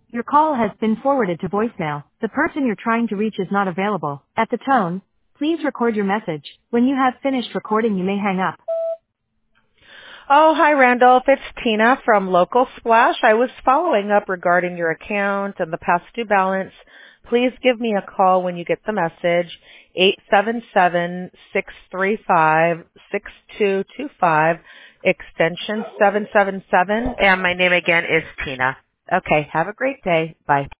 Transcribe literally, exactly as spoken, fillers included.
Your call has been forwarded to voicemail. The person you're trying to reach is not available. At the tone, please record your message. When you have finished recording, you may hang up. Oh, hi, Randolph. It's Tina from Local Splash. I was following up regarding your account and the past due balance. Please give me a call when you get the message, eight seven seven, six three five, six two two five, extension seven seven seven, and my name again is Tina. Okay, have a great day. Bye.